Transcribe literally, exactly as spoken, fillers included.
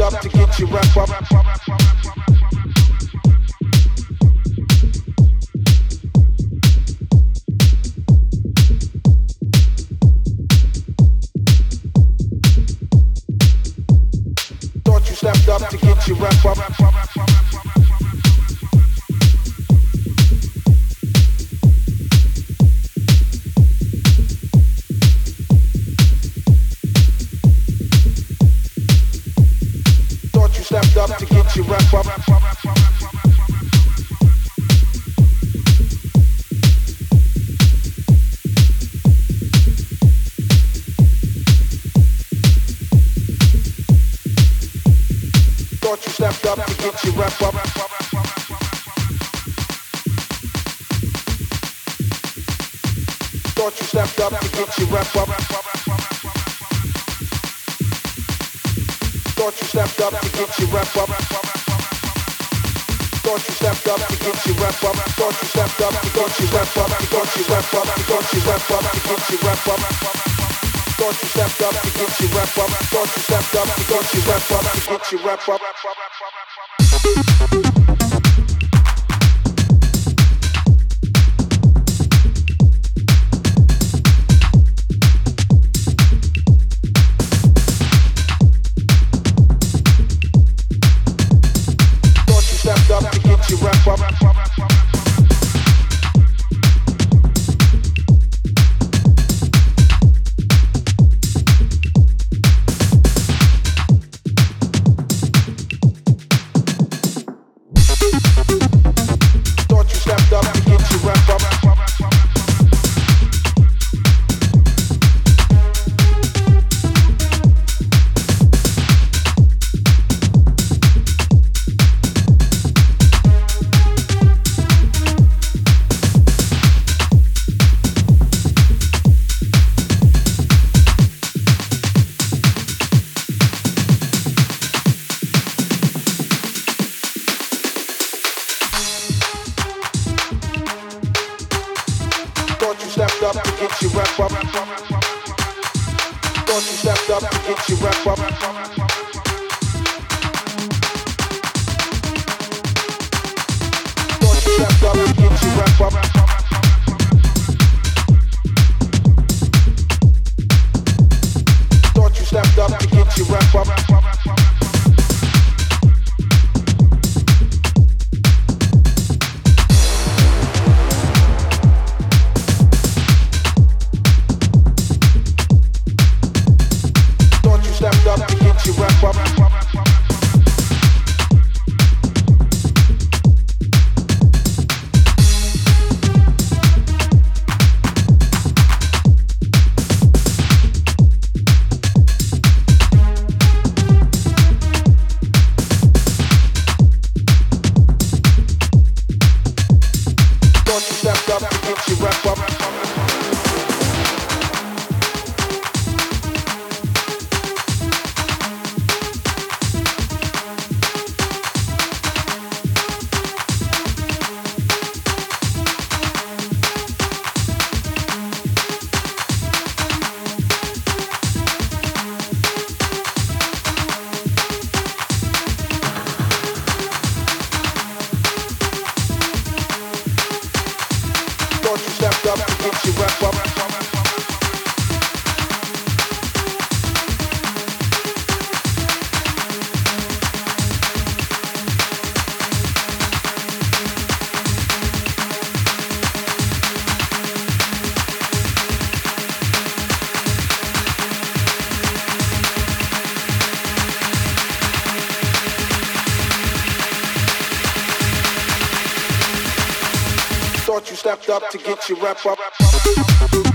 up to get you wrap up. Thought you stepped up to get you wrap up. Stepped up to get you wrap up. Thought you stepped up to get you wrap up. Thought you stepped up to get you wrap up. Thought you stepped up to get you wrap up. Thought you stepped up to get you wrap up. Thought you stepped up to get you wrap up. Thought you wrap up. Thought you wrap up to get you wrap up. Thought you stepped up to get you wrap up. Thought you stepped up to get you wrap up. To get you wrap up. You wrap up. Thought you stepped up to get you wrap up. Thought you stepped up to get you wrap up. Thought you stepped up to get you wrap up. Thought you stepped up to get you wrap up. Thought you stepped up to get you wrap up. Stepped up to get you wrap up. Thought you stepped up to get you wrap up. Thought you stepped up to get you wrap up. Thought you stepped up to get you wrap up.